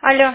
Алло,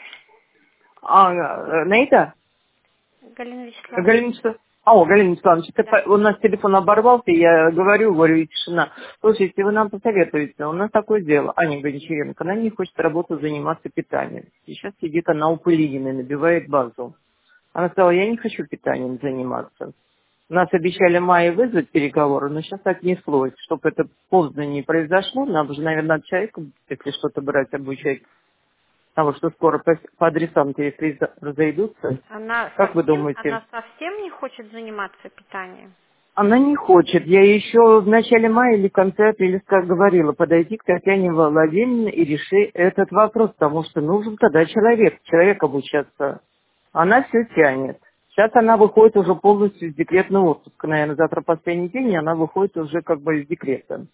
Наида? Галина Вячеславовна. Галина Вячеславовна. Галина Вячеславовна, Да. у нас телефон оборвался, я говорю, и тишина. Слушайте, вы нам посоветуете, у нас такое дело. Аня Гончаренко, она не хочет работать, заниматься питанием. Сейчас сидит она у Пылинина, набивает базу. Она сказала, я не хочу питанием заниматься. Нас обещали в мае вызвать переговоры, но сейчас отнеслось. Чтобы это поздно не произошло, нам же, наверное, от человека, если что-то брать, обучать. Потому что скоро по адресам-то, если разойдутся. Как вы думаете? Она совсем не хочет заниматься питанием? Она не хочет. Я еще в начале мая или в конце апреля говорила, подойти к Татьяне Владимировне и реши этот вопрос, потому что нужен тогда человек обучаться. Она все тянет. Сейчас она выходит уже полностью из декретного отпуска. Наверное, завтра последний день, и она выходит уже как бы из декрета.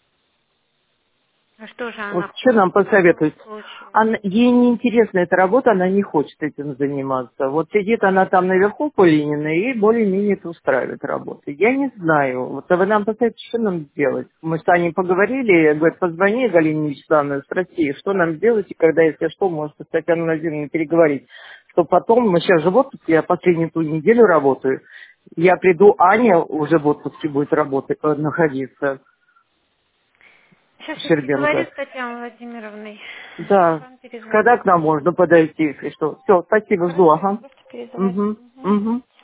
А что же Вот она что хочет нам в таком посоветовать? случае? Ей не интересна эта работа, она не хочет этим заниматься. Вот сидит она там наверху по Ленина и более-менее это устраивает работу. Я не знаю. Вот а вы нам посоветуете, что нам делать? Мы с Аней поговорили, говорит, позвони Галине Вячеславовне, спроси, что нам делать, и когда, если что, может, с Татьяной Владимировной переговорить. Что потом, мы сейчас же в отпуске, я последнюю ту неделю работаю, я приду, Аня уже в отпуске будет работать, находиться, Сейчас я переговорю Щербенко. с Татьяной Владимировной. Да. Вам перезвоню. Когда к нам можно подойти, если что. Все, спасибо, жду, Хорошо, я ага. просто перезвоню. Угу, Мгм. угу.